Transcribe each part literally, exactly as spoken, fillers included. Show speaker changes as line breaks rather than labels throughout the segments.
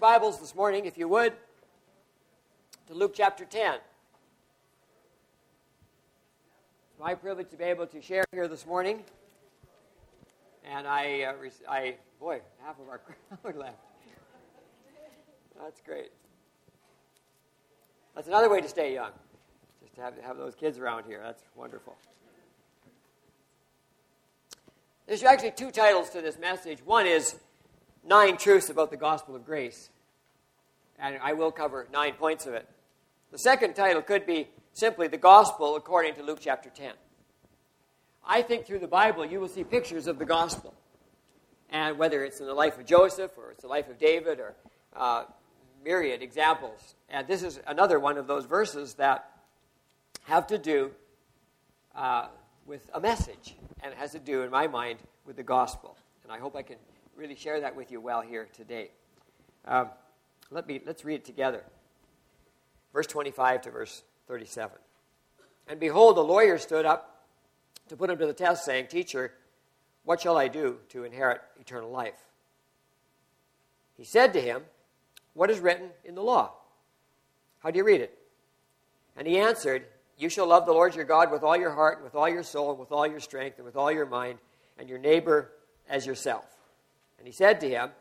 Bibles this morning, if you would, to Luke chapter ten. It's my privilege to be able to share here this morning. And I, uh, I boy, half of our crowd left. That's great. That's another way to stay young, just to have, have those kids around here. That's wonderful. There's actually two titles to this message. One is Nine Truths About the Gospel of Grace. And I will cover nine points of it. The second title could be simply The Gospel According to Luke chapter ten. I think through the Bible you will see pictures of the gospel. And whether it's in the life of Joseph or it's the life of David or uh, myriad examples. And this is another one of those verses that have to do uh, with a message. And it has to do, in my mind, with the gospel. And I hope I can really share that with you well here today. Um, let me, let's read it together. Verse twenty-five to verse thirty-seven. And behold, a lawyer stood up to put him to the test, saying, Teacher, what shall I do to inherit eternal life? He said to him, What is written in the law? How do you read it? And he answered, You shall love the Lord your God with all your heart, and with all your soul, and with all your strength, and with all your mind, and your neighbor as yourself. And he said to him,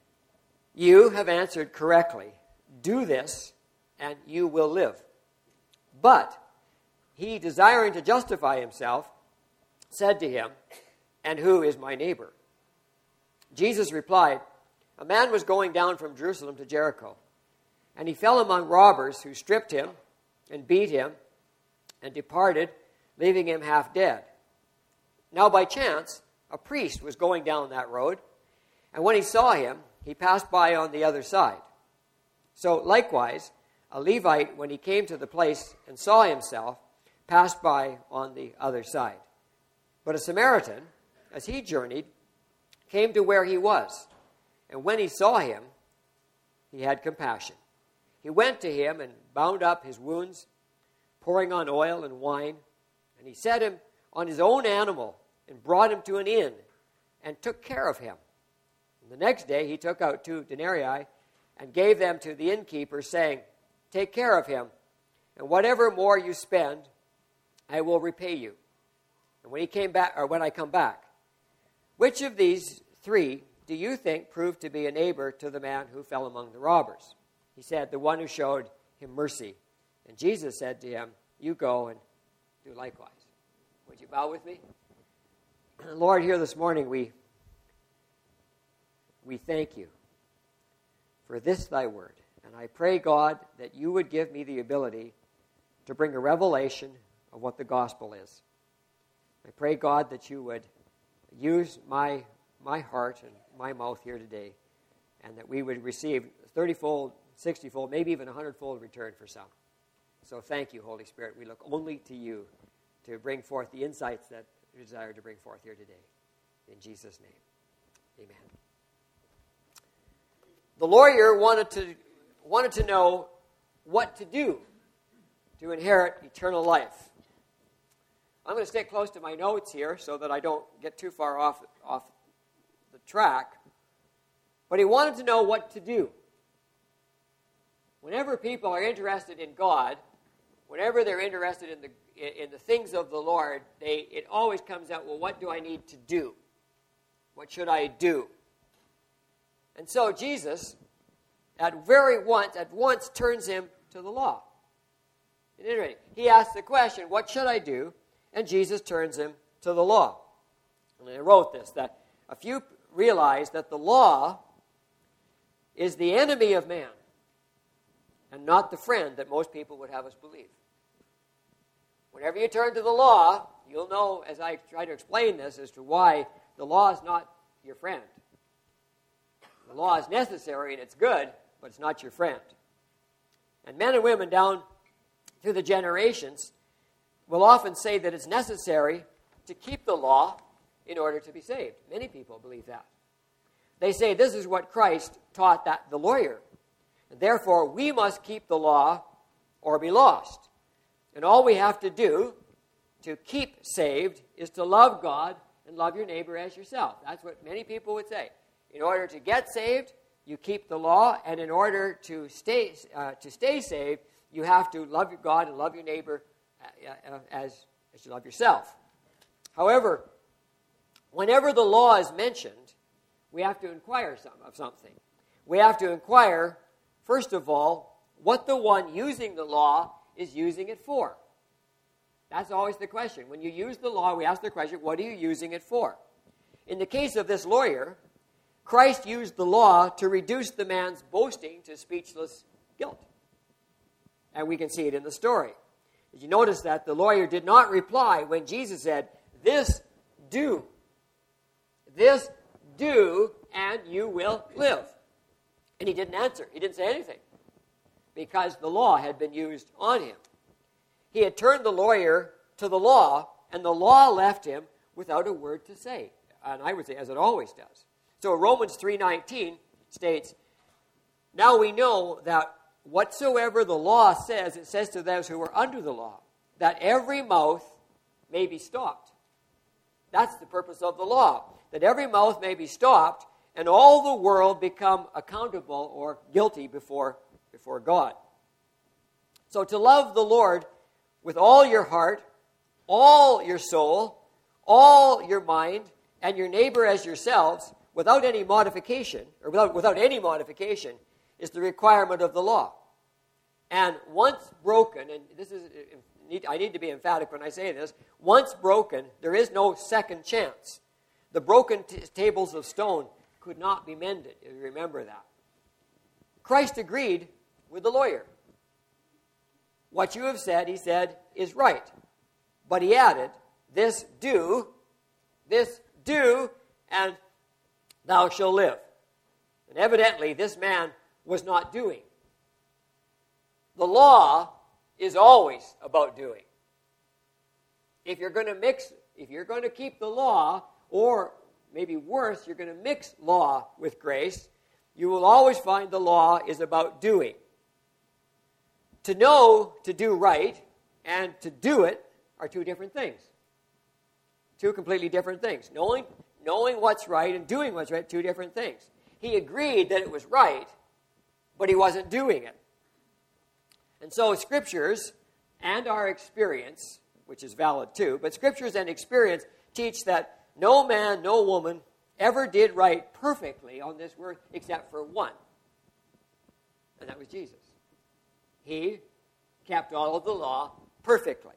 You have answered correctly. Do this, and you will live. But he, desiring to justify himself, said to him, And who is my neighbor? Jesus replied, A man was going down from Jerusalem to Jericho, and he fell among robbers who stripped him and beat him and departed, leaving him half dead. Now by chance, a priest was going down that road, and when he saw him, he passed by on the other side. So likewise, a Levite, when he came to the place and saw himself, passed by on the other side. But a Samaritan, as he journeyed, came to where he was, and when he saw him, he had compassion. He went to him and bound up his wounds, pouring on oil and wine, and he set him on his own animal and brought him to an inn and took care of him. And the next day he took out two denarii and gave them to the innkeeper, saying, Take care of him, and whatever more you spend, I will repay you. And when he came back, or when I come back, which of these three do you think proved to be a neighbor to the man who fell among the robbers? He said, The one who showed him mercy. And Jesus said to him, You go and do likewise. Would you bow with me? Lord, here this morning we, we thank you for this thy word. And I pray, God, that you would give me the ability to bring a revelation of what the gospel is. I pray, God, that you would use my, my heart and my mouth here today, and that we would receive thirty-fold, sixty-fold, maybe even one hundred-fold return for some. So thank you, Holy Spirit. We look only to you to bring forth the insights that you desire to bring forth here today. In Jesus' name, amen. The lawyer wanted to, wanted to know what to do to inherit eternal life. I'm going to stay close to my notes here so that I don't get too far off, off the track. But he wanted to know what to do. Whenever people are interested in God, whenever they're interested in the in the things of the Lord, they it always comes out, well, what do I need to do? What should I do? And so Jesus, at very once, at once turns him to the law. He asks the question, what should I do? And Jesus turns him to the law. And I wrote this, that a few realize that the law is the enemy of man and not the friend that most people would have us believe. Whenever you turn to the law, you'll know, as I try to explain this, as to why the law is not your friend. The law is necessary and it's good, but it's not your friend. And men and women down through the generations will often say that it's necessary to keep the law in order to be saved. Many people believe that. They say this is what Christ taught that the lawyer. And therefore, we must keep the law or be lost. And all we have to do to keep saved is to love God and love your neighbor as yourself. That's what many people would say. In order to get saved, you keep the law, and in order to stay uh, to stay saved, you have to love your God and love your neighbor uh, as, as you love yourself. However, whenever the law is mentioned, we have to inquire some, of something. We have to inquire, first of all, what the one using the law is using it for. That's always the question. When you use the law, we ask the question, what are you using it for? In the case of this lawyer, Christ used the law to reduce the man's boasting to speechless guilt. And we can see it in the story. Did you notice that the lawyer did not reply when Jesus said, "This do. This do, and you will live." And he didn't answer. He didn't say anything because the law had been used on him. He had turned the lawyer to the law, and the law left him without a word to say. And I would say, as it always does. So Romans three nineteen states, "Now we know that whatsoever the law says, it says to those who are under the law, that every mouth may be stopped." That's the purpose of the law, that every mouth may be stopped, and all the world become accountable or guilty before, before God. So to love the Lord with all your heart, all your soul, all your mind, and your neighbor as yourselves, without any modification, or without, without any modification, is the requirement of the law. And once broken, and this is, I need to be emphatic when I say this, once broken, there is no second chance. The broken t- tables of stone could not be mended. You remember that. Christ agreed with the lawyer. What you have said, he said, is right. But he added, "This do, this do, and thou shalt live." And evidently, this man was not doing. The law is always about doing. If you're going to mix, if you're going to keep the law, or maybe worse, you're going to mix law with grace, you will always find the law is about doing. To know to do right and to do it are two different things. Two completely different things. Knowing, knowing what's right and doing what's right, two different things. He agreed that it was right, but he wasn't doing it. And so scriptures and our experience, which is valid too, but scriptures and experience teach that no man, no woman ever did right perfectly on this earth except for one. And that was Jesus. He kept all of the law perfectly.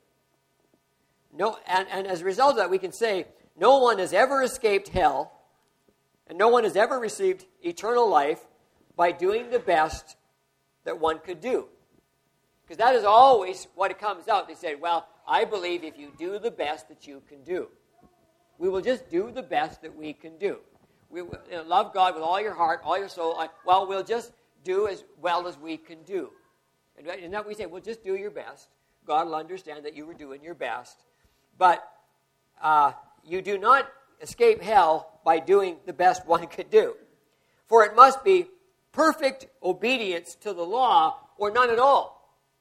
No, and, and as a result of that, we can say no one has ever escaped hell, and no one has ever received eternal life by doing the best that one could do. Because that is always what it comes out. They say, well, I believe if you do the best that you can do. We will just do the best that we can do. We will, you know, love God with all your heart, all your soul. Well, we'll just do as well as we can do. And, and that we say, well, just do your best. God will understand that you were doing your best. But uh, you do not escape hell by doing the best one could do. For it must be perfect obedience to the law or none at all.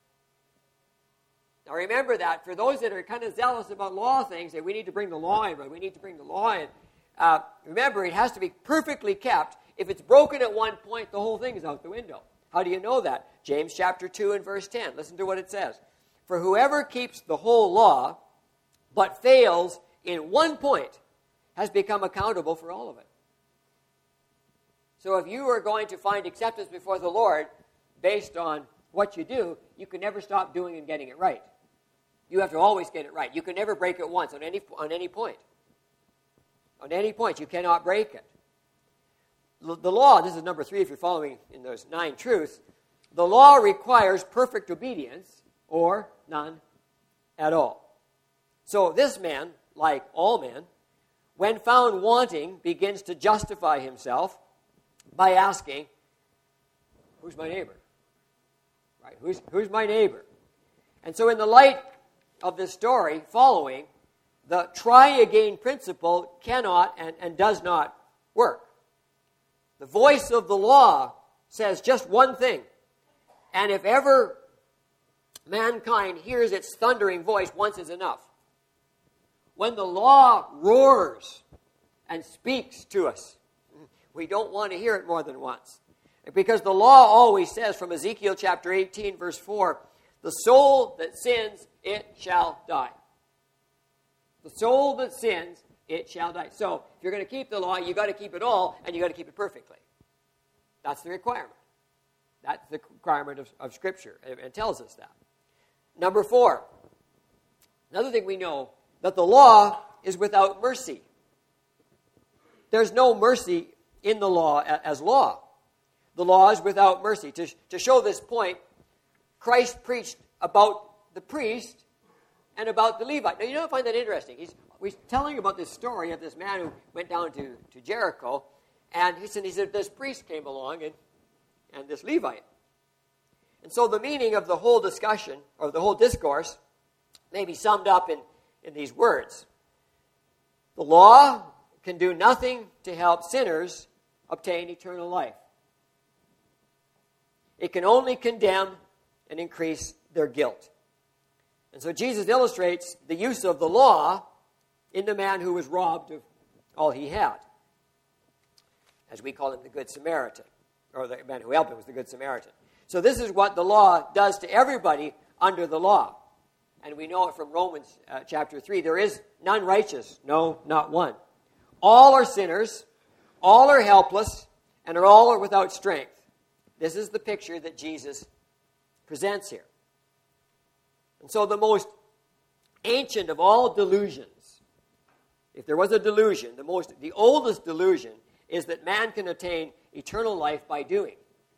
Now remember that for those that are kind of zealous about law things, that we need to bring the law in, right? We need to bring the law in. Uh, remember, it has to be perfectly kept. If it's broken at one point, the whole thing is out the window. How do you know that? James chapter two and verse ten. Listen to what it says. "For whoever keeps the whole law, but fails in one point, has become accountable for all of it." So if you are going to find acceptance before the Lord based on what you do, you can never stop doing and getting it right. You have to always get it right. You can never break it once on any on any point. On any point, you cannot break it. The law, this is number three if you're following in those nine truths, the law requires perfect obedience or none at all. So this man, like all men, when found wanting, begins to justify himself by asking, who's my neighbor? Right? Who's, who's my neighbor? And so in the light of this story following, the try-again principle cannot and, and does not work. The voice of the law says just one thing. And if ever mankind hears its thundering voice, once is enough. When the law roars and speaks to us, we don't want to hear it more than once. Because the law always says from Ezekiel chapter eighteen, verse four, the soul that sins, it shall die. The soul that sins, it shall die. So, if you're going to keep the law, you've got to keep it all, and you've got to keep it perfectly. That's the requirement. That's the requirement of, of Scripture. It, it tells us that. Number four, another thing we know, that the law is without mercy. There's no mercy in the law as law. The law is without mercy. To, to show this point, Christ preached about the priest and about the Levite. Now, you don't find that interesting. He's, he's telling about this story of this man who went down to, to Jericho, and he said, he said this priest came along and, and this Levite. And so the meaning of the whole discussion, or the whole discourse, may be summed up in, in these words. The law can do nothing to help sinners obtain eternal life. It can only condemn and increase their guilt. And so Jesus illustrates the use of the law in the man who was robbed of all he had. As we call him the Good Samaritan, or the man who helped him was the Good Samaritan. So this is what the law does to everybody under the law. And we know it from Romans uh, chapter three. There is none righteous, no, not one. All are sinners, all are helpless, and are all are without strength. This is the picture that Jesus presents here. And so the most ancient of all delusions, if there was a delusion, the most, the oldest delusion is that man can attain eternal life by doing.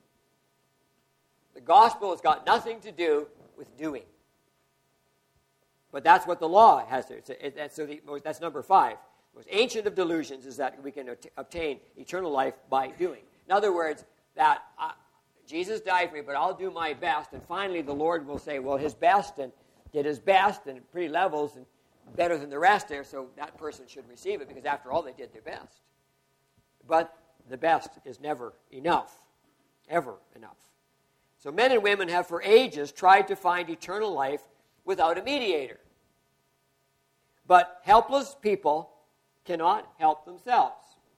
The gospel has got nothing to do with doing. But that's what the law has to. It, that's, so the, that's number five. The most ancient of delusions is that we can at- obtain eternal life by doing. In other words, that uh, Jesus died for me, but I'll do my best. And finally the Lord will say, well, his best, and did his best, and pretty levels, and better than the rest there, so that person should receive it, because after all, they did their best. But the best is never enough. Ever enough. So men and women have for ages tried to find eternal life without a mediator. But helpless people cannot help themselves.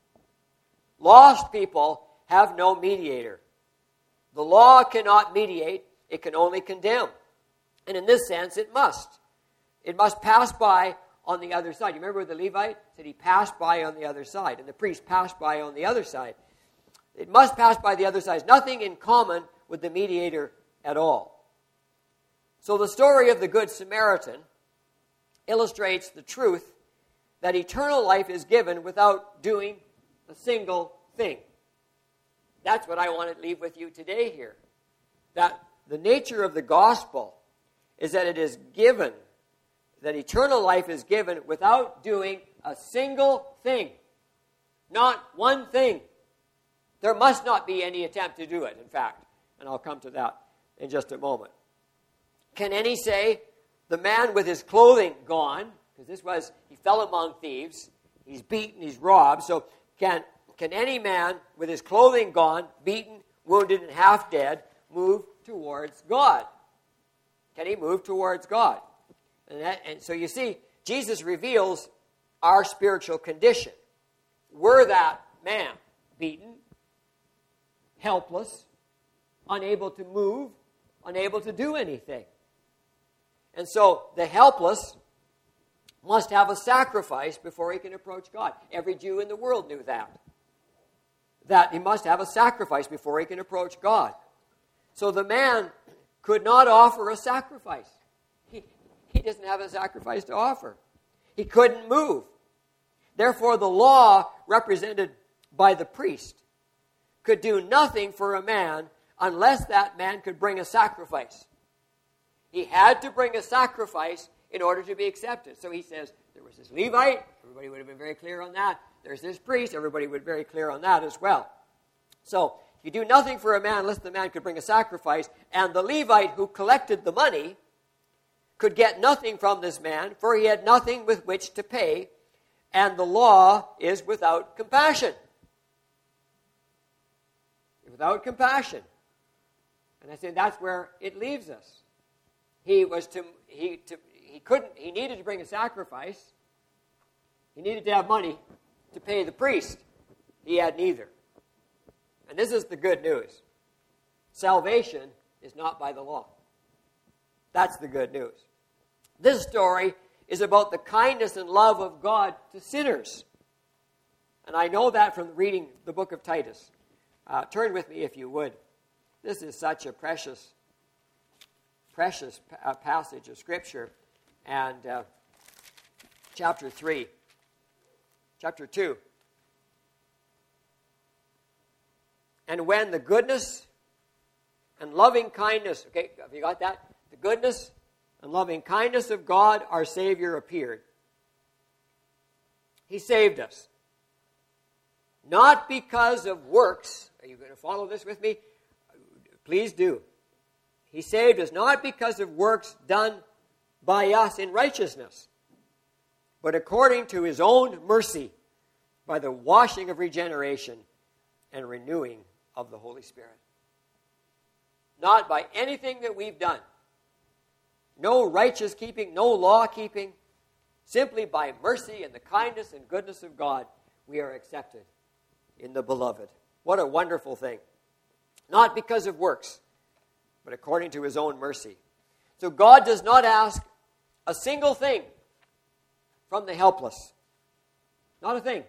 Lost people have no mediator. The law cannot mediate, it can only condemn. And in this sense, it must. It must pass by on the other side. You remember the Levite said he passed by on the other side, and the priest passed by on the other side. It must pass by the other side. There's nothing in common with the mediator at all. So the story of the Good Samaritan illustrates the truth that eternal life is given without doing a single thing. That's what I want to leave with you today here. That the nature of the gospel is that it is given, that eternal life is given without doing a single thing. Not one thing. There must not be any attempt to do it, in fact. And I'll come to that in just a moment. Can any say, the man with his clothing gone, because this was, he fell among thieves, he's beaten, he's robbed, so can, can any man with his clothing gone, beaten, wounded, and half dead, move towards God? Can he move towards God? And, that, and so you see, Jesus reveals our spiritual condition. We're that man, beaten, helpless, unable to move, unable to do anything. And so the helpless must have a sacrifice before he can approach God. Every Jew in the world knew that. That he must have a sacrifice before he can approach God. So the man could not offer a sacrifice. He, he doesn't have a sacrifice to offer. He couldn't move. Therefore, the law, represented by the priest, could do nothing for a man unless that man could bring a sacrifice. He had to bring a sacrifice in order to be accepted. So he says, there was this Levite, everybody would have been very clear on that. There's this priest, everybody would be very clear on that as well. So, you do nothing for a man unless the man could bring a sacrifice, and the Levite who collected the money could get nothing from this man, for he had nothing with which to pay, and the law is without compassion. Without compassion. And I said that's where it leaves us. He was to he to he couldn't he needed to bring a sacrifice. He needed to have money to pay the priest. He had neither. And this is the good news. Salvation is not by the law. That's the good news. This story is about the kindness and love of God to sinners. And I know that from reading the book of Titus. Uh, turn with me if you would. This is such a precious, precious uh, passage of Scripture. And uh, chapter three, chapter two. And when the goodness and loving kindness, okay, have you got that? The goodness and loving kindness of God, our Savior, appeared. He saved us. Not because of works. Are you going to follow this with me? Please do. He saved us not because of works done by us in righteousness, but according to His own mercy, by the washing of regeneration and renewing of the Holy Spirit. Not by anything that we've done. No righteous keeping, no law keeping. Simply by mercy and the kindness and goodness of God, we are accepted in the beloved. What a wonderful thing. Not because of works, but according to His own mercy. So God does not ask a single thing from the helpless. Not a thing.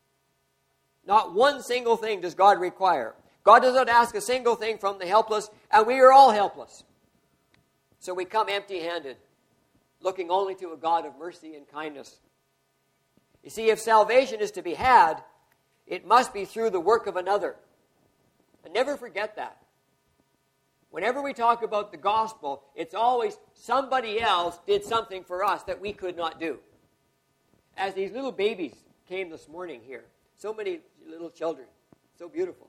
Not one single thing does God require. God does not ask a single thing from the helpless, and we are all helpless. So we come empty-handed, looking only to a God of mercy and kindness. You see, if salvation is to be had, it must be through the work of another. And never forget that. Whenever we talk about the gospel, it's always somebody else did something for us that we could not do. As these little babies came this morning here, so many little children, so beautiful.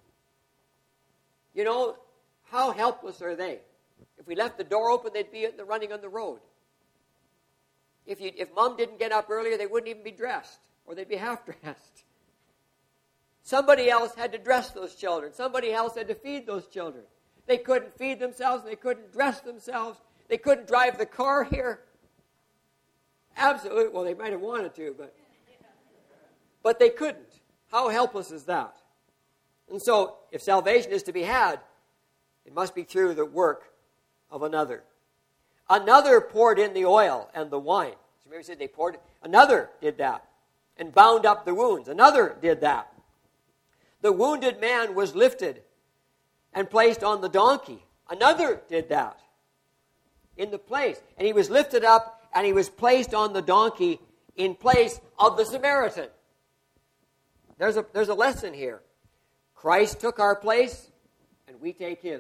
You know, how helpless are they? If we left the door open, they'd be at the running on the road. If you, if mom didn't get up earlier, they wouldn't even be dressed, or they'd be half-dressed. Somebody else had to dress those children. Somebody else had to feed those children. They couldn't feed themselves. They couldn't dress themselves. They couldn't drive the car here. Absolutely. Well, they might have wanted to, but, but they couldn't. How helpless is that? And so, if salvation is to be had, it must be through the work of another. Another poured in the oil and the wine. So maybe said they poured it. Another did that and bound up the wounds. Another did that. The wounded man was lifted and placed on the donkey. Another did that in the place. And he was lifted up and he was placed on the donkey in place of the Samaritan. There's a, there's a lesson here. Christ took our place and we take His.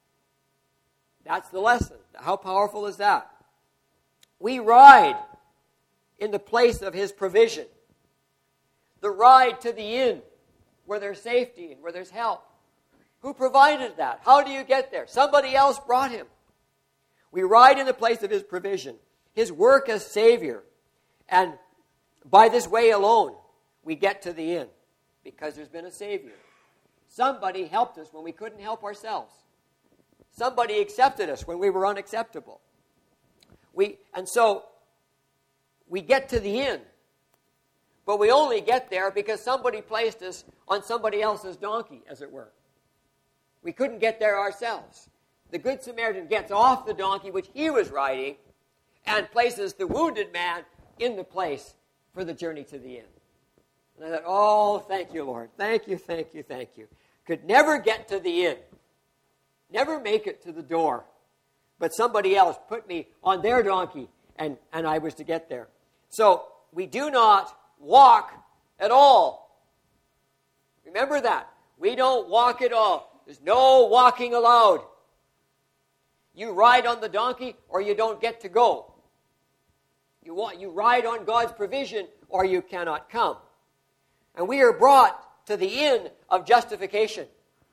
That's the lesson. How powerful is that? We ride in the place of His provision. The ride to the inn where there's safety and where there's help. Who provided that? How do you get there? Somebody else brought Him. We ride in the place of His provision, His work as Savior. And by this way alone, we get to the inn because there's been a Savior. Somebody helped us when we couldn't help ourselves. Somebody accepted us when we were unacceptable. We, and so, we get to the inn. But we only get there because somebody placed us on somebody else's donkey, as it were. We couldn't get there ourselves. The Good Samaritan gets off the donkey which he was riding and places the wounded man in the place for the journey to the inn. And I thought, oh, thank you, Lord. Thank you, thank you, thank you. Could never get to the inn. Never make it to the door. But somebody else put me on their donkey, and, and I was to get there. So, we do not walk at all. Remember that. We don't walk at all. There's no walking allowed. You ride on the donkey, or you don't get to go. You want, you ride on God's provision, or you cannot come. And we are brought to the inn of justification.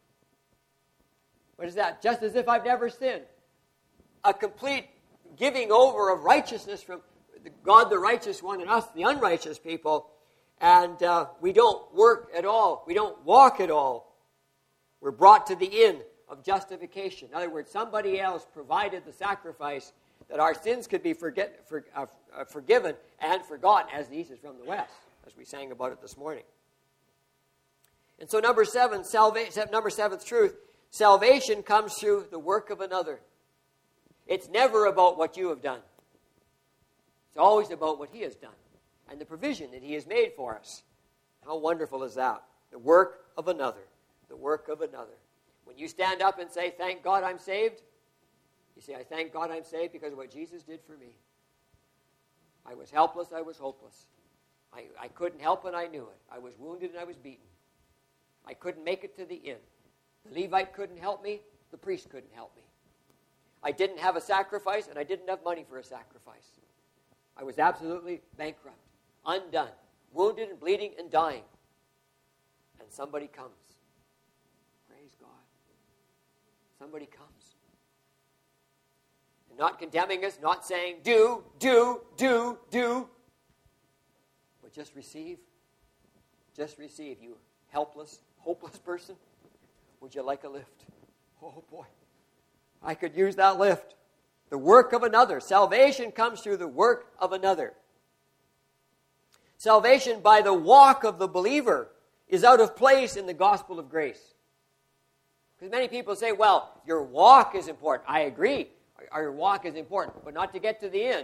What is that? Just as if I've never sinned. A complete giving over of righteousness from God the righteous one and us the unrighteous people. And uh, we don't work at all. We don't walk at all. We're brought to the inn of justification. In other words, somebody else provided the sacrifice that our sins could be forget, for, uh, uh, forgiven and forgotten as the east is from the west, as we sang about it this morning. And so number seven, salva- number seventh truth, salvation comes through the work of another. It's never about what you have done. It's always about what he has done and the provision that he has made for us. How wonderful is that? The work of another. The work of another. When you stand up and say, thank God I'm saved, you say, I thank God I'm saved because of what Jesus did for me. I was helpless, I was hopeless. I, I couldn't help and I knew it. I was wounded and I was beaten. I couldn't make it to the inn. The Levite couldn't help me. The priest couldn't help me. I didn't have a sacrifice and I didn't have money for a sacrifice. I was absolutely bankrupt, undone, wounded and bleeding and dying. And somebody comes. Praise God. Somebody comes. And not condemning us, not saying, do, do, do, do. But just receive. Just receive, you helpless, hopeless person. Would you like a lift? Oh boy. I could use that lift. The work of another. Salvation comes through the work of another. Salvation by the walk of the believer is out of place in the gospel of grace. Because many people say, well, your walk is important. I agree. Our walk is important, but not to get to the end.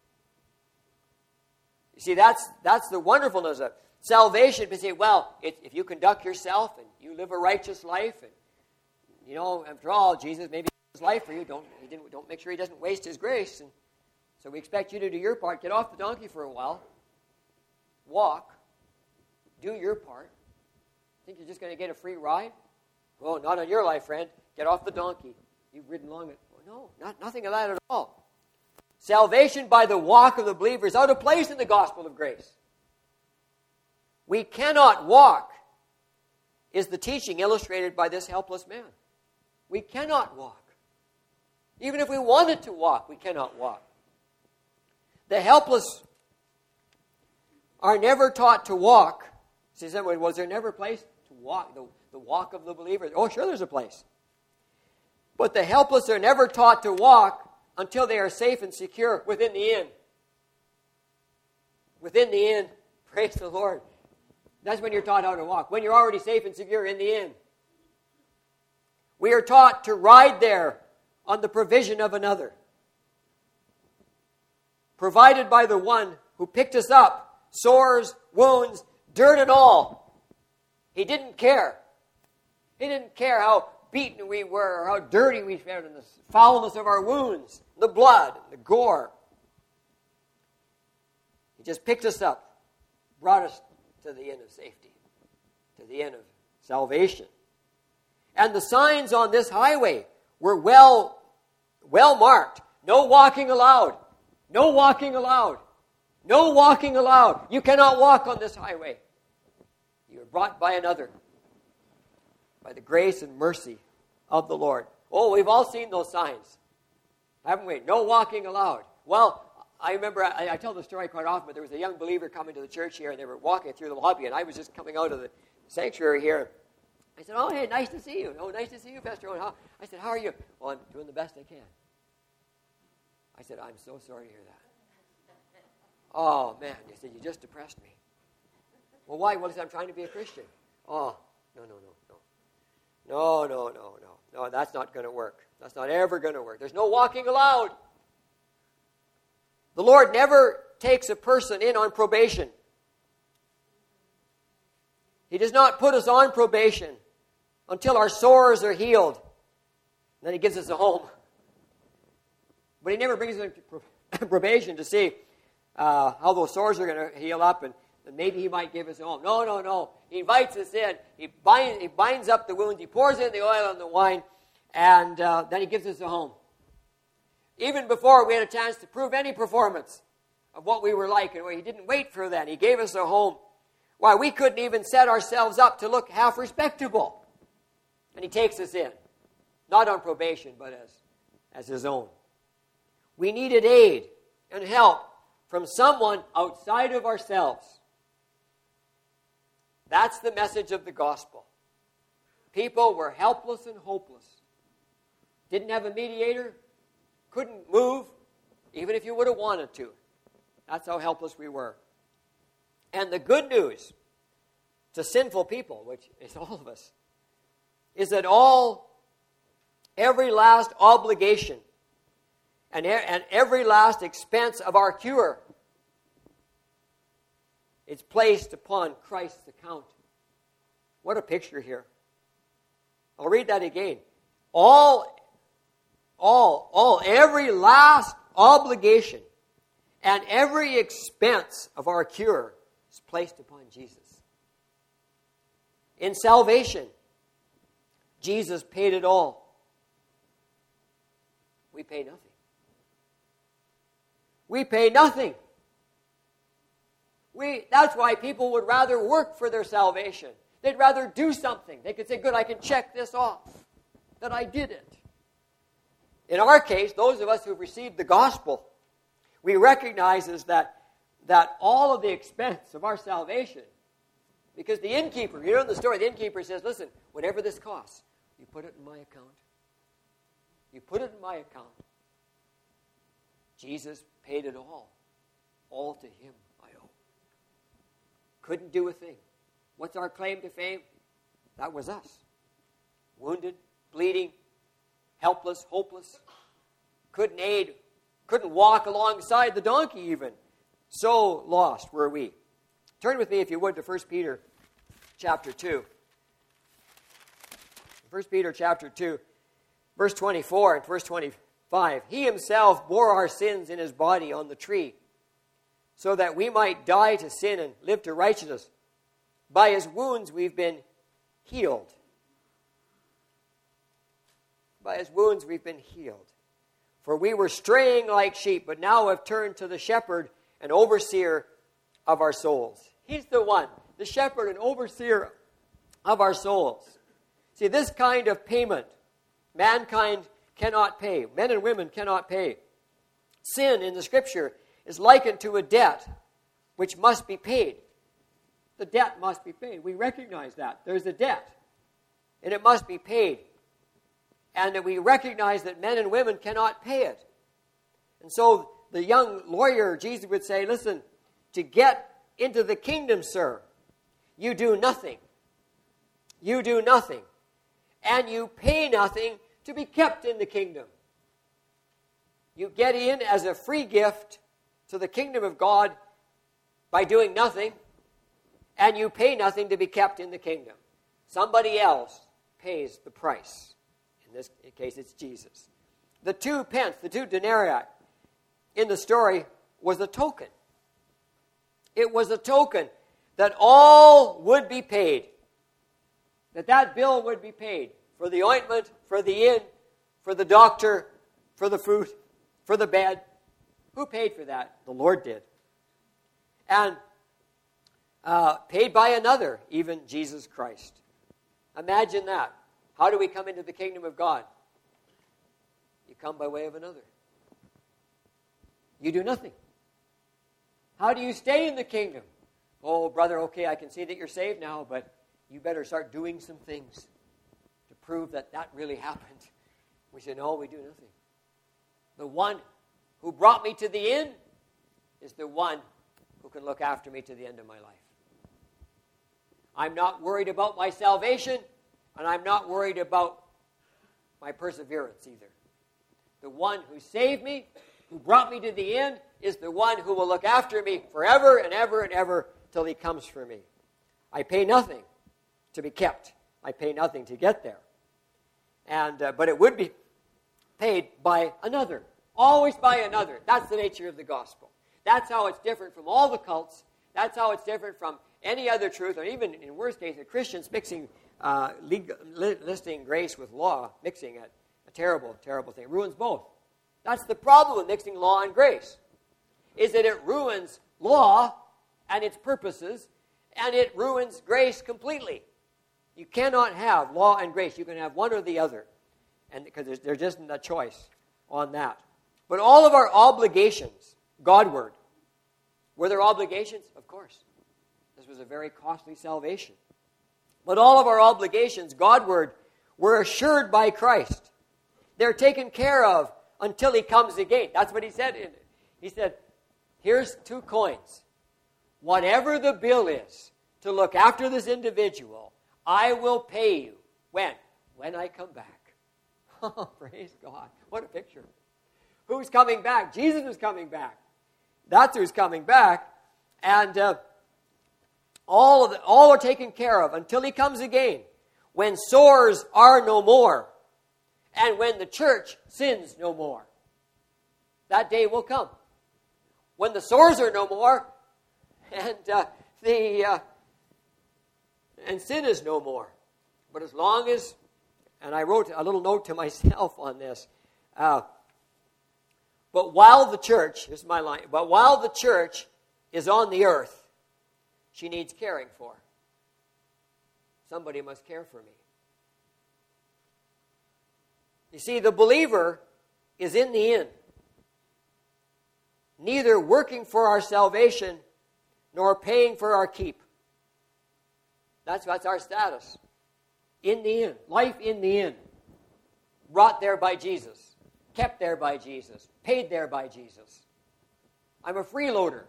You see, that's that's the wonderfulness of salvation. People say, well, it, if you conduct yourself and you live a righteous life, and you know, after all, Jesus maybe his life for you. Don't he didn't don't make sure he doesn't waste his grace. And so we expect you to do your part. Get off the donkey for a while. Walk. Do your part. Think you're just going to get a free ride? Oh, not on your life, friend. Get off the donkey. You've ridden long. Oh, no, not nothing of that at all. Salvation by the walk of the believer is out of place in the gospel of grace. We cannot walk, is the teaching illustrated by this helpless man. We cannot walk. Even if we wanted to walk, we cannot walk. The helpless are never taught to walk. See, someone, was there never a place to walk, the, the walk of the believer? Oh, sure, there's a place. But the helpless are never taught to walk until they are safe and secure within the inn. Within the inn. Praise the Lord. That's when you're taught how to walk. When you're already safe and secure in the inn. We are taught to ride there on the provision of another. Provided by the one who picked us up, sores, wounds, dirt and all. He didn't care. He didn't care how beaten we were or how dirty we felt in the foulness of our wounds, the blood, the gore. He just picked us up, brought us to the inn of safety, to the inn of salvation. And the signs on this highway were well, well marked. No walking allowed. No walking allowed. No walking allowed. You cannot walk on this highway. You are brought by another. By the grace and mercy of the Lord. Oh, we've all seen those signs. Haven't we? No walking allowed. Well, I remember, I, I tell the story quite often, but there was a young believer coming to the church here, and they were walking through the lobby, and I was just coming out of the sanctuary here. I said, oh, hey, nice to see you. Oh, nice to see you, Pastor Owen. How? I said, how are you? Well, I'm doing the best I can. I said, I'm so sorry to hear that. Oh, man, he said, you just depressed me. Well, why? Well, he said, I'm trying to be a Christian. Oh, no, no, no, no. No, no, no, no. No, that's not going to work. That's not ever going to work. There's no walking allowed. The Lord never takes a person in on probation. He does not put us on probation until our sores are healed. Then he gives us a home. But he never brings us on probation to see uh, how those sores are going to heal up and, and maybe he might give us a home. No, no, no. He invites us in. He binds, he binds up the wounds. He pours in the oil and the wine. And uh, then he gives us a home. Even before we had a chance to prove any performance of what we were like. And he didn't wait for that. He gave us a home. Why, we couldn't even set ourselves up to look half respectable. And he takes us in. Not on probation, but as, as his own. We needed aid and help from someone outside of ourselves. That's the message of the gospel. People were helpless and hopeless. Didn't have a mediator. Couldn't move, even if you would have wanted to. That's how helpless we were. And the good news to sinful people, which is all of us, is that all, every last obligation and, and every last expense of our cure is placed upon Christ's account. What a picture here. I'll read that again. All, all, all, every last obligation and every expense of our cure is placed upon Jesus. In salvation, Jesus paid it all. We pay nothing. We pay nothing. We, that's why people would rather work for their salvation. They'd rather do something. They could say, good, I can check this off, that I did it. In our case, those of us who've received the gospel, we recognize is that, that all of the expense of our salvation, because the innkeeper, you know the story, the innkeeper says, listen, whatever this costs, you put it in my account. You put it in my account. Jesus paid it all. All to him I owe. Couldn't do a thing. What's our claim to fame? That was us. Wounded, bleeding, helpless, hopeless. Couldn't aid, couldn't walk alongside the donkey even. So lost were we. Turn with me, if you would, to First Peter chapter two. First Peter chapter two, verse twenty-four and verse twenty-five. He himself bore our sins in his body on the tree, so that we might die to sin and live to righteousness. By his wounds we've been healed. By his wounds we've been healed. For we were straying like sheep, but now have turned to the shepherd and overseer of our souls. He's the one, the shepherd and overseer of our souls. See, this kind of payment, mankind cannot pay. Men and women cannot pay. Sin in the Scripture is likened to a debt which must be paid. The debt must be paid. We recognize that. There's a debt, and it must be paid. And that we recognize that men and women cannot pay it. And so the young lawyer, Jesus would say, listen, to get into the kingdom, sir, you do nothing. You do nothing. And you pay nothing to be kept in the kingdom. You get in as a free gift to the kingdom of God by doing nothing, and you pay nothing to be kept in the kingdom. Somebody else pays the price. In this case, it's Jesus. The two pence, the two denarii in the story was a token. It was a token that all would be paid. That that bill would be paid for the ointment, for the inn, for the doctor, for the food, for the bed. Who paid for that? The Lord did. And uh, paid by another, even Jesus Christ. Imagine that. How do we come into the kingdom of God? You come by way of another. You do nothing. How do you stay in the kingdom? Oh, brother, okay, I can see that you're saved now, but you better start doing some things to prove that that really happened. We say, no, we do nothing. The one who brought me to the end is the one who can look after me to the end of my life. I'm not worried about my salvation, and I'm not worried about my perseverance either. The one who saved me, who brought me to the end, is the one who will look after me forever and ever and ever till he comes for me. I pay nothing to be kept. I pay nothing to get there. And uh, but it would be paid by another. Always by another. That's the nature of the gospel. That's how it's different from all the cults. That's how it's different from any other truth, or even in worst case, Christians mixing, uh, legal, li- listing grace with law, mixing it. A terrible, terrible thing. It ruins both. That's the problem with mixing law and grace, is that it ruins law and its purposes, and it ruins grace completely. You cannot have law and grace. You can have one or the other, and because there's, there's just a choice on that. But all of our obligations, Godward, were there obligations? Of course. This was a very costly salvation. But all of our obligations, Godward, were assured by Christ. They're taken care of until he comes again. That's what he said. In it. He said, here's two coins. Whatever the bill is, to look after this individual, I will pay you. When? When I come back. Oh, praise God. What a picture. Who's coming back? Jesus is coming back. That's who's coming back. And uh, all of the, all are taken care of until he comes again, when sores are no more, and when the church sins no more. That day will come, when the sores are no more, and uh, the uh, and sin is no more. But as long as, and I wrote a little note to myself on this, uh, but while the church, this is my line, but while the church is on the earth, she needs caring for. Somebody must care for me. You see, the believer is in the inn, neither working for our salvation nor paying for our keep. That's, that's our status. In the inn. Life in the inn. Brought there by Jesus. Kept there by Jesus. Paid there by Jesus. I'm a freeloader.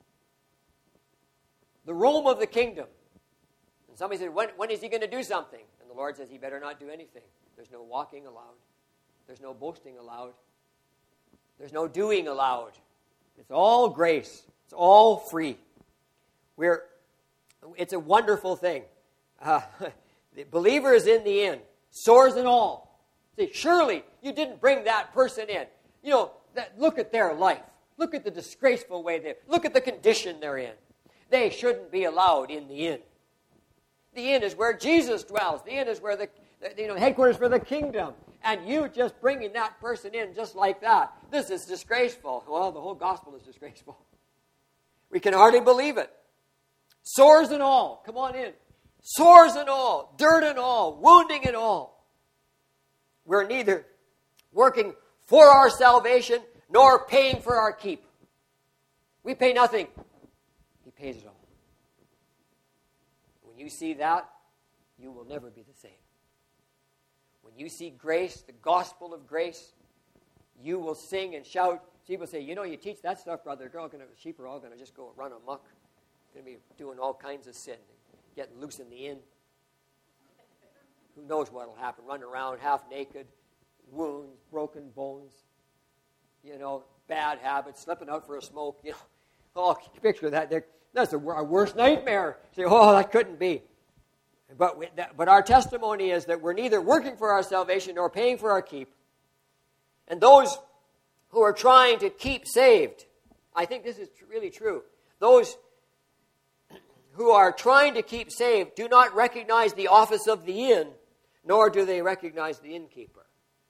The Rome of the kingdom. And somebody said, when, when is he going to do something? And the Lord says, he better not do anything. There's no walking allowed. There's no boasting allowed. There's no doing allowed. It's all grace. It's all free. We're, it's a wonderful thing. Uh, the believer is in the inn, sores and all. Say, surely you didn't bring that person in. You know, that, look at their life. Look at the disgraceful way they look at the condition they're in. They shouldn't be allowed in the inn. The inn is where Jesus dwells. The inn is where the, the you know headquarters for the kingdom. And you just bringing that person in just like that. This is disgraceful. Well, the whole gospel is disgraceful. We can hardly believe it. Sores and all. Come on in. Sores and all. Dirt and all. Wounding and all. We're neither working for our salvation nor paying for our keep. We pay nothing. He pays it all. When you see that, you will never be the same. When you see grace, the gospel of grace, you will sing and shout. People say, you know, you teach that stuff, brother. Girl, gonna, sheep are all going to just go run amok. Going to be doing all kinds of sin, getting loose in the inn. Who knows what will happen? Running around half naked, wounds, broken bones, you know, bad habits, slipping out for a smoke. You know, oh, picture that. They're, that's a, our worst nightmare. Say, oh, that couldn't be. But, we, that, but our testimony is that we're neither working for our salvation nor paying for our keep. And those who are trying to keep saved, I think this is really true. Those who are trying to keep saved do not recognize the office of the inn, nor do they recognize the innkeeper.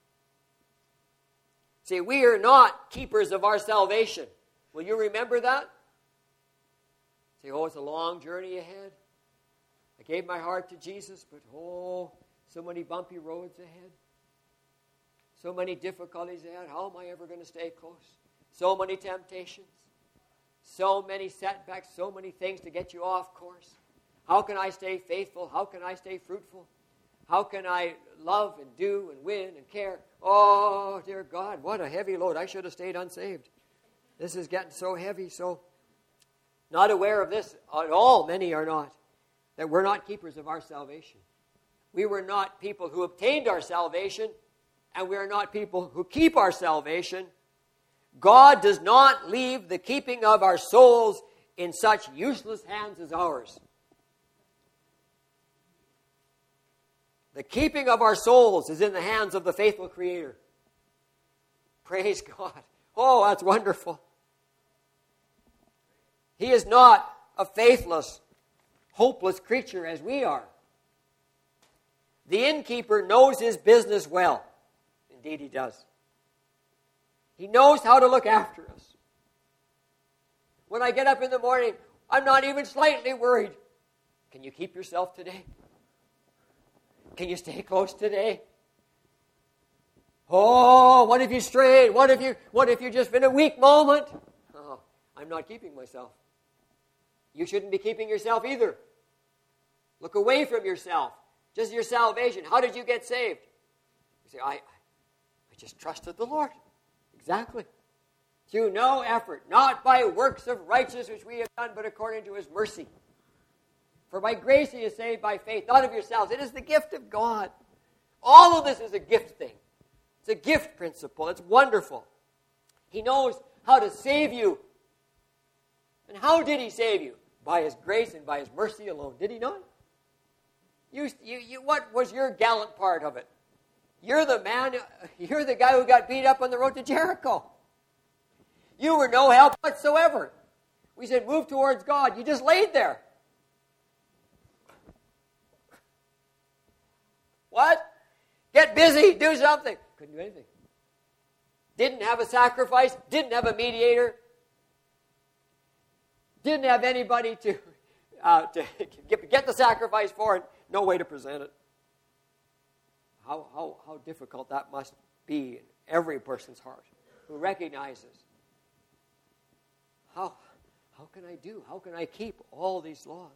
See, we are not keepers of our salvation. Will you remember that? Say, oh, it's a long journey ahead. I gave my heart to Jesus, but oh, so many bumpy roads ahead. So many difficulties ahead. How am I ever going to stay close? So many temptations. So many setbacks. So many things to get you off course. How can I stay faithful? How can I stay fruitful? How can I love and do and win and care? Oh, dear God, what a heavy load. I should have stayed unsaved. This is getting so heavy. So, not aware of this at all. Many are not. That we're not keepers of our salvation. We were not people who obtained our salvation, and we are not people who keep our salvation. God does not leave the keeping of our souls in such useless hands as ours. The keeping of our souls is in the hands of the faithful Creator. Praise God. Oh, that's wonderful. He is not a faithless, hopeless creature as we are. The innkeeper knows his business well. Indeed, he does. He knows how to look after us. When I get up in the morning, I'm not even slightly worried. Can you keep yourself today? Can you stay close today? Oh, what if you strayed? What if you what if you just been a weak moment? Oh, I'm not keeping myself. You shouldn't be keeping yourself either. Look away from yourself. Just your salvation. How did you get saved? You say, I, I just trusted the Lord. Exactly. Through no effort, not by works of righteousness which we have done, but according to His mercy. For by grace are you saved by faith, not of yourselves. It is the gift of God. All of this is a gift thing. It's a gift principle. It's wonderful. He knows how to save you. And how did he save you? By his grace and by his mercy alone. Did he not? You, you, you, what was your gallant part of it? You're the man, you're the guy who got beat up on the road to Jericho. You were no help whatsoever. We said, move towards God. You just laid there. What? Get busy, do something. Couldn't do anything. Didn't have a sacrifice, didn't have a mediator, didn't have anybody to, uh, to get, get the sacrifice for, and no way to present it. How, how, how difficult that must be in every person's heart who recognizes, how, how can I do, how can I keep all these laws?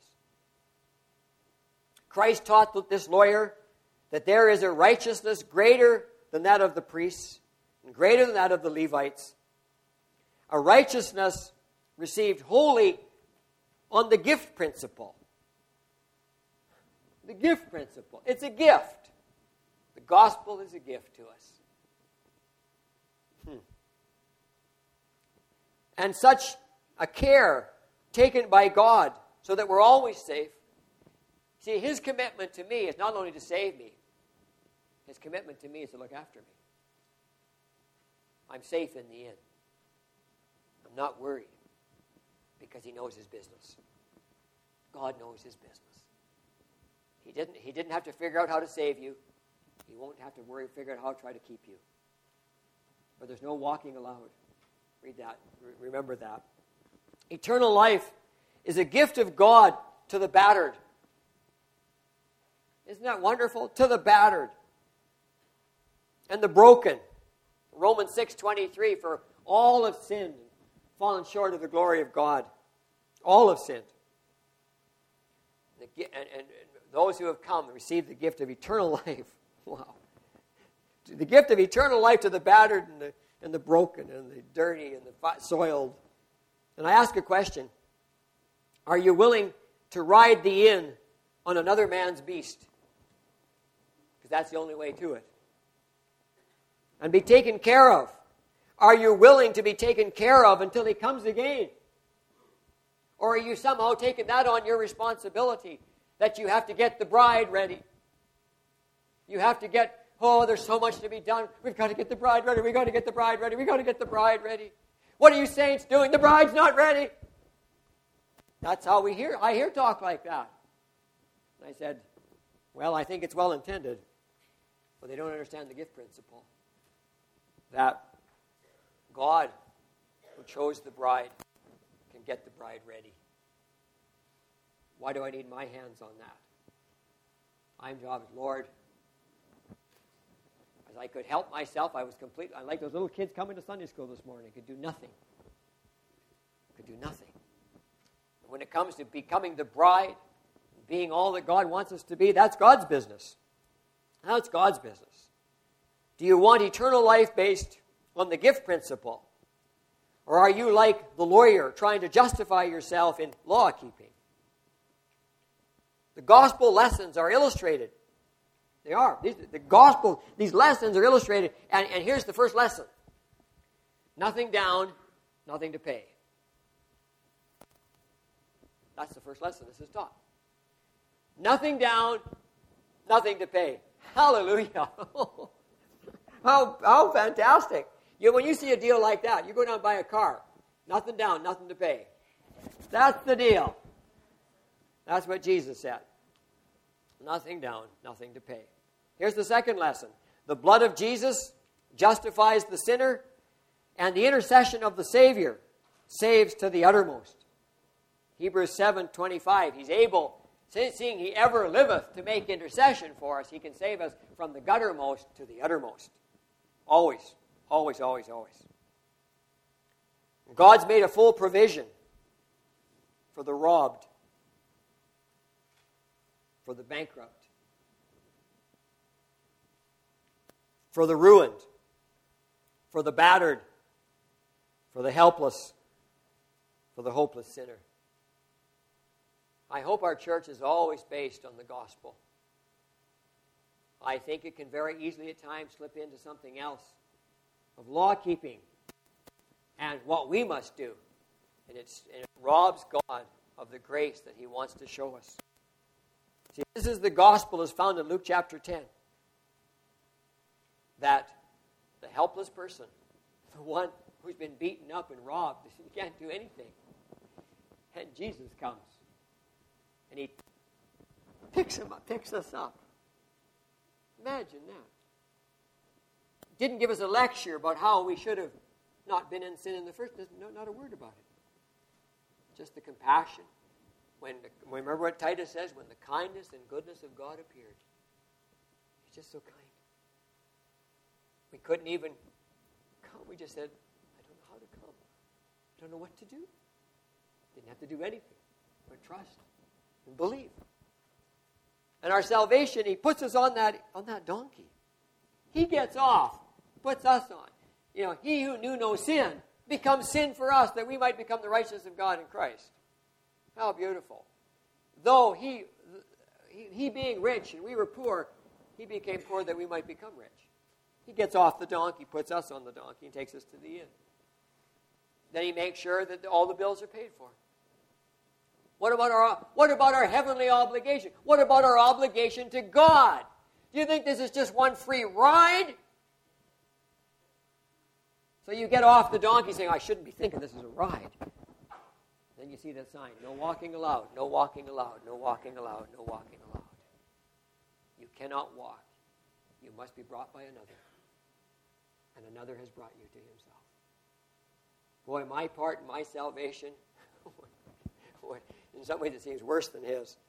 Christ taught this lawyer that there is a righteousness greater than that of the priests, and greater than that of the Levites. A righteousness received wholly on the gift principle. The gift principle. It's a gift. The gospel is a gift to us. Hmm. And such a care taken by God so that we're always safe. See, his commitment to me is not only to save me, his commitment to me is to look after me. I'm safe in the end. I'm not worried because he knows his business. God knows his business. He didn't, he didn't have to figure out how to save you. He won't have to worry, figure out how to try to keep you. But there's no walking allowed. Read that. Remember that. Eternal life is a gift of God to the battered. Isn't that wonderful? To the battered and the broken. Romans six twenty-three, for all have sinned and fallen short of the glory of God. All have sinned. And, and, and those who have come receive the gift of eternal life. Wow. The gift of eternal life to the battered and the, and the broken and the dirty and the soiled. And I ask a question. Are you willing to ride the inn on another man's beast? Because that's the only way to it. And be taken care of. Are you willing to be taken care of until he comes again? Or are you somehow taking that on your responsibility that you have to get the bride ready? You have to get, oh, there's so much to be done. We've got to get the bride ready. We've got to get the bride ready. We've got to get the bride ready. What are you saints doing? The bride's not ready. That's how we hear. I hear talk like that. And I said, well, I think it's well intended, but they don't understand the gift principle. That God, who chose the bride, can get the bride ready. Why do I need my hands on that? My job is, Lord, as I could help myself, I was complete. I like those little kids coming to Sunday school this morning. Could do nothing. Could do nothing. And when it comes to becoming the bride, being all that God wants us to be, that's God's business. That's God's business. Do you want eternal life based on the gift principle? Or are you like the lawyer trying to justify yourself in law keeping? The gospel lessons are illustrated. They are. These, the gospel, these lessons are illustrated. And, and here's the first lesson. Nothing down, nothing to pay. That's the first lesson this is taught. Nothing down, nothing to pay. Hallelujah. How, how fantastic. You know, when you see a deal like that, you go down and buy a car. Nothing down, nothing to pay. That's the deal. That's what Jesus said. Nothing down, nothing to pay. Here's the second lesson. The blood of Jesus justifies the sinner, and the intercession of the Savior saves to the uttermost. Hebrews seven twenty-five, he's able, seeing he ever liveth to make intercession for us, he can save us from the guttermost to the uttermost. Always, always, always, always. God's made a full provision for the robbed, for the bankrupt, for the ruined, for the battered, for the helpless, for the hopeless sinner. I hope our church is always based on the gospel. I think it can very easily at times slip into something else of law-keeping and what we must do. And, it's, and it robs God of the grace that he wants to show us. See, this is the gospel as found in Luke chapter ten. That the helpless person, the one who's been beaten up and robbed, he can't do anything. And Jesus comes. And he picks him up, picks us up. Imagine that. Didn't give us a lecture about how we should have not been in sin in the first place. No, not a word about it. Just the compassion. When the, remember what Titus says? When the kindness and goodness of God appeared. He's just so kind. We couldn't even come. We just said, I don't know how to come. I don't know what to do. Didn't have to do anything but trust and believe. And our salvation, he puts us on that on that donkey. He gets off, puts us on. You know, he who knew no sin becomes sin for us, that we might become the righteousness of God in Christ. How beautiful. Though he, he, he being rich and we were poor, he became poor that we might become rich. He gets off the donkey, puts us on the donkey, and takes us to the inn. Then he makes sure that all the bills are paid for. What about our, what about our heavenly obligation? What about our obligation to God? Do you think this is just one free ride? So you get off the donkey saying, I shouldn't be thinking this is a ride. Then you see that sign, no walking allowed, no walking allowed, no walking allowed, no walking allowed. You cannot walk. You must be brought by another. And another has brought you to himself. Boy, my part in my salvation, boy, in some ways it seems worse than his.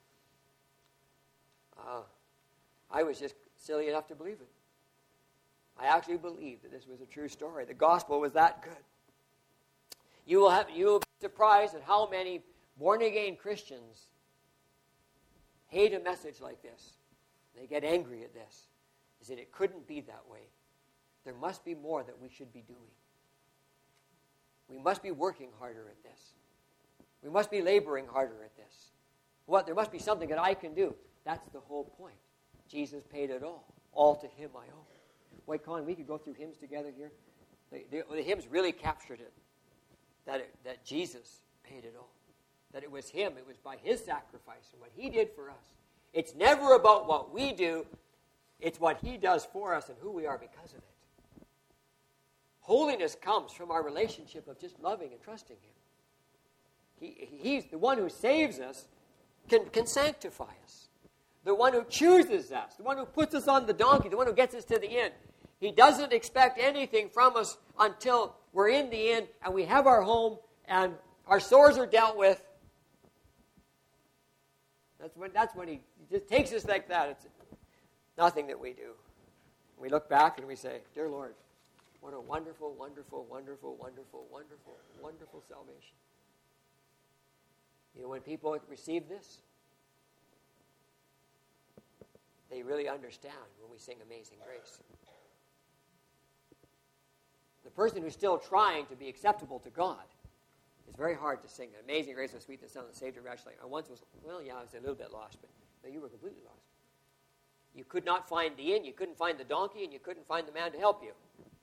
Uh, I was just silly enough to believe it. I actually believed that this was a true story. The gospel was that good. You will have you will be surprised at how many born-again Christians hate a message like this. They get angry at this. They said it couldn't be that way. There must be more that we should be doing. We must be working harder at this. We must be laboring harder at this. What? There must be something that I can do. That's the whole point. Jesus paid it all. All to him I owe. Boy, Colin, we could go through hymns together here. The, the, the hymns really captured it. That, it. that Jesus paid it all. That it was him. It was by his sacrifice and what he did for us. It's never about what we do. It's what he does for us and who we are because of it. Holiness comes from our relationship of just loving and trusting him. He, he's the one who saves us, can, can sanctify us. The one who chooses us, the one who puts us on the donkey, the one who gets us to the inn. He doesn't expect anything from us until we're in the inn and we have our home and our sores are dealt with. That's when, that's when he, he just takes us like that. It's nothing that we do. We look back and we say, Dear Lord, what a wonderful, wonderful, wonderful, wonderful, wonderful, wonderful salvation. You know, when people receive this, they really understand when we sing Amazing Grace. The person who's still trying to be acceptable to God, it's very hard to sing Amazing Grace, how sweet the sound that saved a wretch like I once was. Well, yeah, I was a little bit lost, but no, you were completely lost. You could not find the inn, you couldn't find the donkey, and you couldn't find the man to help you.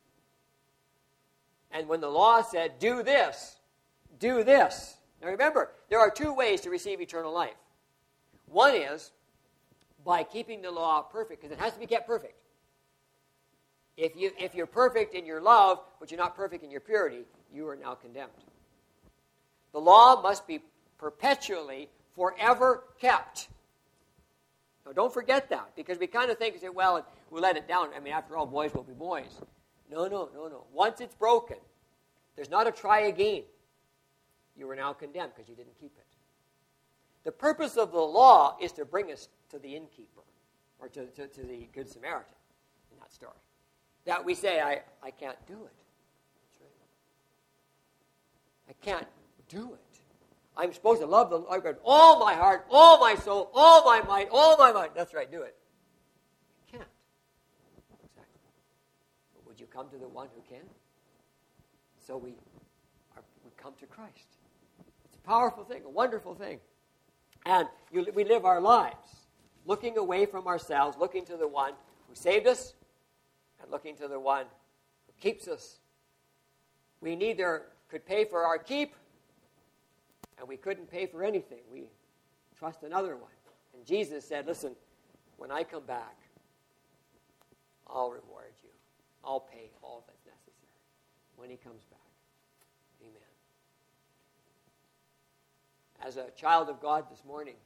And when the law said, do this, do this. Now remember, there are two ways to receive eternal life. One is by keeping the law perfect, because it has to be kept perfect. If, you, if you're perfect in your love, but you're not perfect in your purity, you are now condemned. The law must be perpetually, forever kept. Now don't forget that, because we kind of think, well, we'll let it down. I mean, after all, boys will be boys. No, no, no, no. Once it's broken, there's not a try again. You are now condemned because you didn't keep it. The purpose of the law is to bring us to the innkeeper, or to, to, to the Good Samaritan in that story. That we say, I, I can't do it. That's right. I can't do it. I'm supposed to love the Lord with all my heart, all my soul, all my might, all my might. That's right, do it. You can't. Exactly. But would you come to the one who can? So we, are, we come to Christ. It's a powerful thing, a wonderful thing. And you, we live our lives looking away from ourselves, looking to the one who saved us, and looking to the one who keeps us. We neither could pay for our keep, and we couldn't pay for anything. We trust another one. And Jesus said, listen, when I come back, I'll reward you. I'll pay all that's necessary when he comes back. Amen. As a child of God this morning,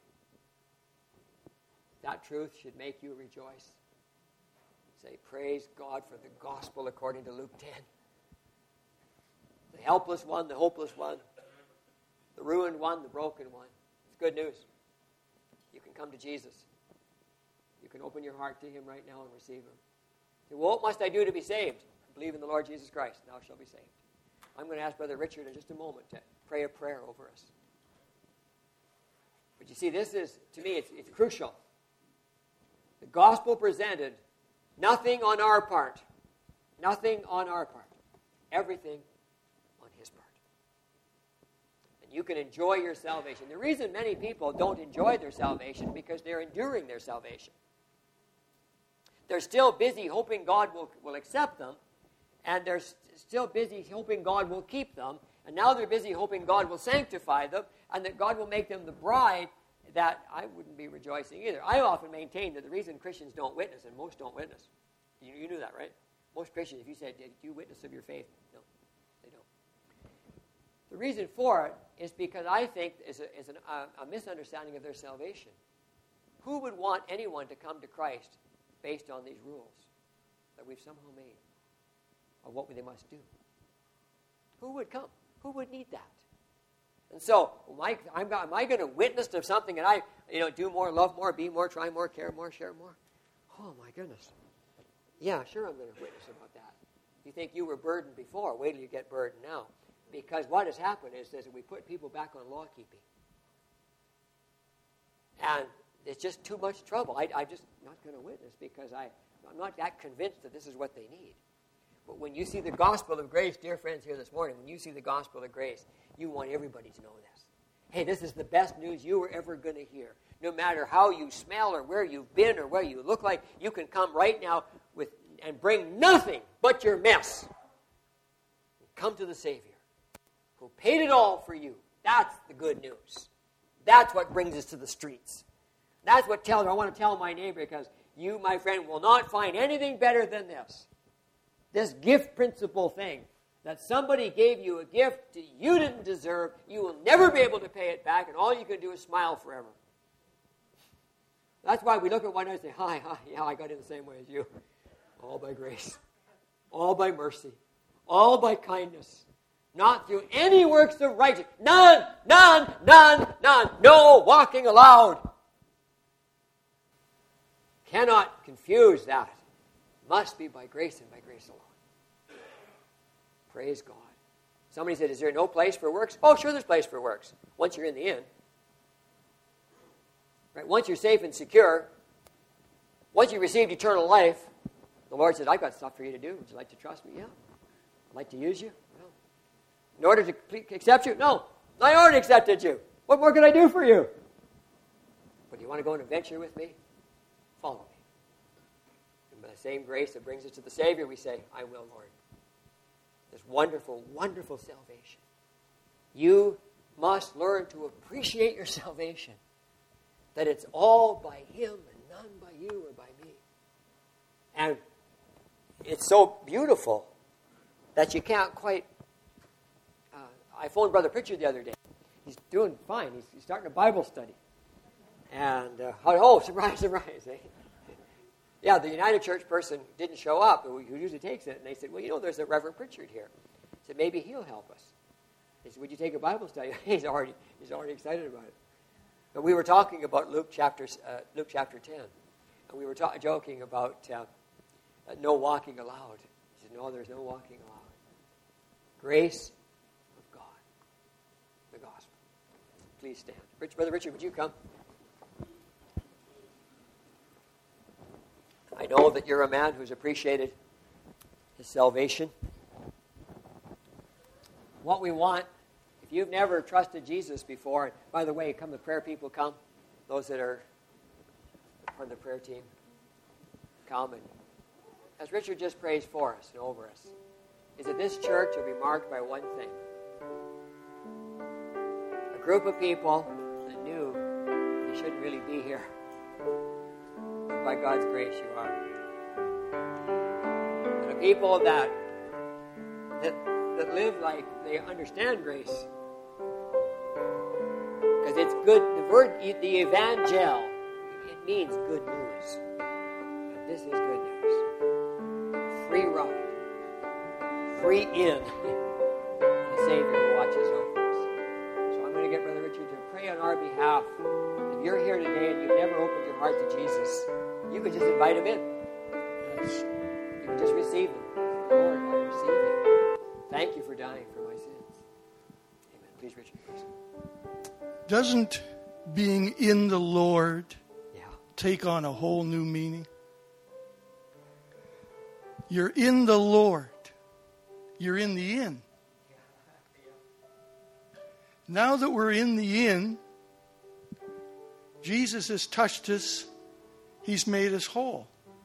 that truth should make you rejoice. Say, praise God for the gospel according to Luke ten. The helpless one, the hopeless one, the ruined one, the broken one. It's good news. You can come to Jesus. You can open your heart to him right now and receive him. Say, well, what must I do to be saved? Believe in the Lord Jesus Christ, thou shalt be saved. I'm going to ask Brother Richard in just a moment to pray a prayer over us. But you see, this is, to me, it's, it's crucial. The gospel presented nothing on our part. Nothing on our part. Everything on his part. And you can enjoy your salvation. The reason many people don't enjoy their salvation is because they're enduring their salvation. They're still busy hoping God will, will accept them, and they're st- still busy hoping God will keep them, and now they're busy hoping God will sanctify them, and that God will make them the bride that I wouldn't be rejoicing either. I often maintain that the reason Christians don't witness, and most don't witness, you, you knew that, right? Most Christians, if you said, do you witness of your faith? No, they don't. The reason for it is because I think is a, is an, a, a misunderstanding of their salvation. Who would want anyone to come to Christ based on these rules that we've somehow made of what they must do? Who would come? Who would need that? And so, am I, I'm, am I going to witness to something and I, you know, do more, love more, be more, try more, care more, share more? Oh, my goodness. Yeah, sure I'm going to witness about that. You think you were burdened before, wait till you get burdened now. Because what has happened is, is that we put people back on law keeping. And it's just too much trouble. I, I'm just not going to witness because I, I'm not that convinced that this is what they need. But when you see the gospel of grace, dear friends here this morning, when you see the gospel of grace, you want everybody to know this. Hey, this is the best news you were ever going to hear. No matter how you smell or where you've been or where you look like, you can come right now with and bring nothing but your mess. Come to the Savior who paid it all for you. That's the good news. That's what brings us to the streets. That's what tells I want to tell my neighbor, because you, my friend, will not find anything better than this. This gift principle thing, that somebody gave you a gift that you didn't deserve, you will never be able to pay it back, and all you can do is smile forever. That's why we look at one another and say, hi, hi, yeah, I got in the same way as you. All by grace. All by mercy. All by kindness. Not through any works of righteousness. None, none, none, none. No walking allowed. Cannot confuse that. Must be by grace and by grace alone. Praise God. Somebody said, is there no place for works? Oh, sure there's place for works. Once you're in the inn. Right? Once you're safe and secure, once you received eternal life, the Lord says, I've got stuff for you to do. Would you like to trust me? Yeah. I'd like to use you? No. In order to accept you? No. I already accepted you. What more can I do for you? But do you want to go on an adventure with me? Follow me. And by the same grace that brings us to the Savior, we say, I will, Lord. This wonderful, wonderful salvation. You must learn to appreciate your salvation. That it's all by Him and none by you or by me. And it's so beautiful that you can't quite... Uh, I phoned Brother Pritchard the other day. He's doing fine. He's, he's starting a Bible study. And, uh, oh, surprise, surprise. Eh? Yeah, the United Church person didn't show up, who usually takes it. And they said, well, you know, there's a Reverend Pritchard here. I said, maybe he'll help us. They said, would you take a Bible study? he's already he's already excited about it. But we were talking about Luke chapter, uh, Luke chapter ten. And we were ta- joking about uh, uh, no walking allowed. He said, no, there's no walking allowed. Grace of God. The gospel. Please stand. Rich, Brother Richard, would you come? I know that you're a man who's appreciated his salvation. What we want, if you've never trusted Jesus before, by the way, come the prayer people come, those that are from the prayer team come. And as Richard just prays for us and over us, is that this church will be marked by one thing. A group of people that knew you shouldn't really be here. By God's grace, you are. And a people that that that live like they understand grace. Because it's good, the word, the evangel, it means good news. And this is good news. Free ride. Free in. And a Savior who watches over us. So I'm going to get Brother Richard to pray on our behalf. If you're here today and you've never opened your heart to Jesus, you could just invite him in.
Yes.
You can just receive him. Lord, I receive you. Thank you for dying for my sins. Amen. Please, Richard, please.
Doesn't being in the Lord
Yeah.
take on a whole new meaning? You're in the Lord. You're in the inn. Now that we're in the inn, Jesus has touched us. He's made us whole.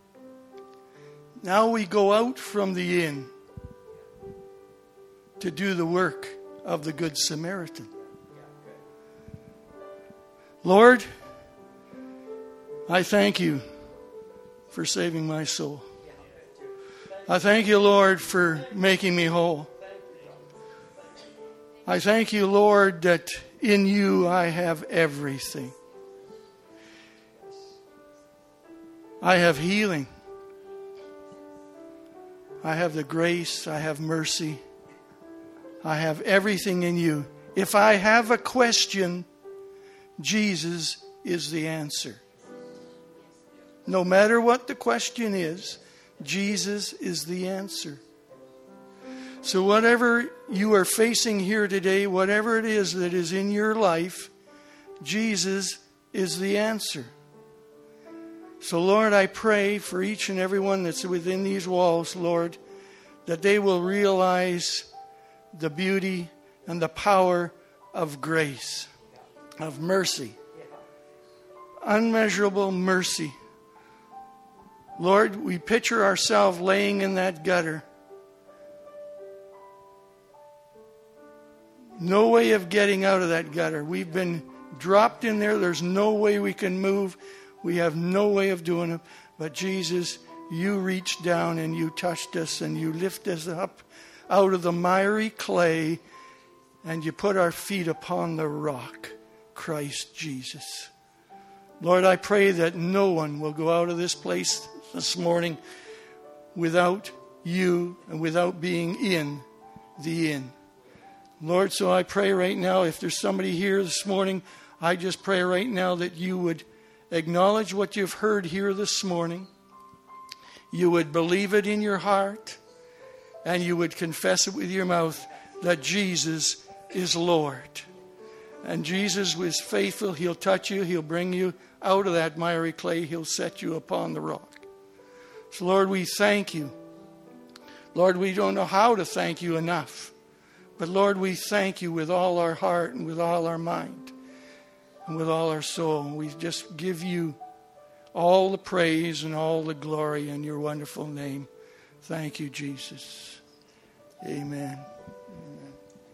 Now we go out from the inn to do the work of the Good Samaritan. Lord, I thank you for saving my soul. I thank you, Lord, for making me whole. I thank you, Lord, that in you I have everything. I have healing. I have the grace. I have mercy. I have everything in you. If I have a question, Jesus is the answer. No matter what the question is, Jesus is the answer. So whatever you are facing here today, whatever it is that is in your life, Jesus is the answer. So Lord, I pray for each and every one that's within these walls, Lord, that they will realize the beauty and the power of grace, of mercy, unmeasurable mercy. Lord, we picture ourselves laying in that gutter. No way of getting out of that gutter. We've been dropped in there. There's no way we can move. We have no way of doing it. But Jesus, you reached down and you touched us and you lifted us up out of the miry clay and you put our feet upon the rock, Christ Jesus. Lord, I pray that no one will go out of this place this morning without you and without being in the inn. Lord, so I pray right now, if there's somebody here this morning, I just pray right now that you would acknowledge what you've heard here this morning. You would believe it in your heart, and you would confess it with your mouth that Jesus is Lord. And Jesus was faithful. He'll touch you. He'll bring you out of that miry clay. He'll set you upon the rock. So, Lord, we thank you. Lord, we don't know how to thank you enough. But, Lord, we thank you with all our heart and with all our mind and with all our soul. We just give you all the praise and all the glory in your wonderful name. Thank you, Jesus. Amen. Amen.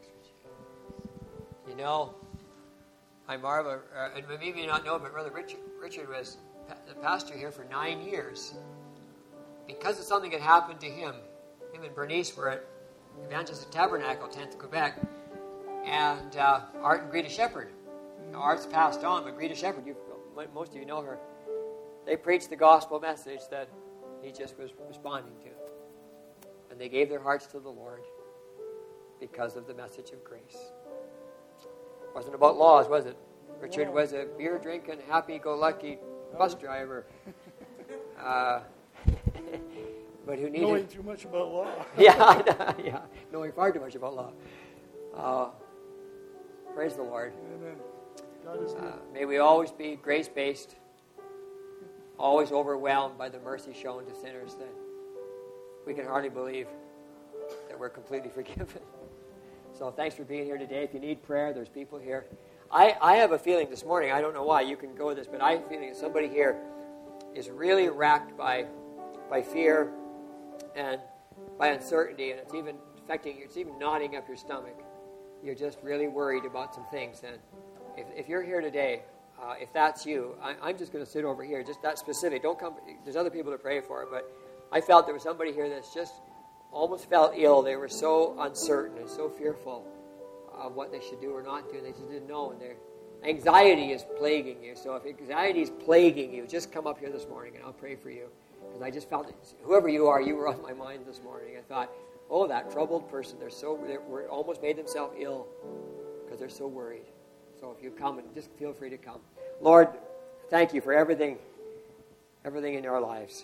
You know, I marvel, uh, and maybe you not know, but Brother Richard, Richard was the pastor here for nine years. Because of something that happened to him, him and Bernice were at Evangelist Tabernacle, tenth Quebec, and uh, Art and Greta Shepherd. Now, Art's passed on, but Greta Shepherd, you, most of you know her. They preached the gospel message that he just was responding to. And they gave their hearts to the Lord because of the message of grace. It wasn't about laws, was it? Richard was a beer-drinking, happy-go-lucky bus driver. Uh, but who needed...
Knowing too much about law.
yeah, yeah, knowing far too much about law. Uh, praise the Lord.
Amen. God is good.
Uh, may we always be grace-based, always overwhelmed by the mercy shown to sinners that we can hardly believe that we're completely forgiven. So thanks for being here today. If you need prayer, there's people here. I, I have a feeling this morning, I don't know why, you can go with this, but I have a feeling that somebody here is really racked by by fear and by uncertainty, and it's even affecting you, it's even knotting up your stomach. You're just really worried about some things. And if, if you're here today, uh, if that's you, I, I'm just going to sit over here, just that specific. Don't come, there's other people to pray for, but I felt there was somebody here that's just almost felt ill. They were so uncertain and so fearful of what they should do or not do, and they just didn't know. And their anxiety is plaguing you. So if anxiety is plaguing you, just come up here this morning and I'll pray for you. Because I just felt that whoever you are, you were on my mind this morning. I thought, oh, that troubled person, they're so they're almost made themselves ill because they're so worried. So if you come, and just feel free to come. Lord, thank you for everything, everything in our lives.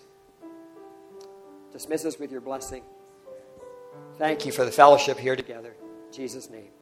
Dismiss us with your blessing. Thank you for the fellowship here together. In Jesus' name.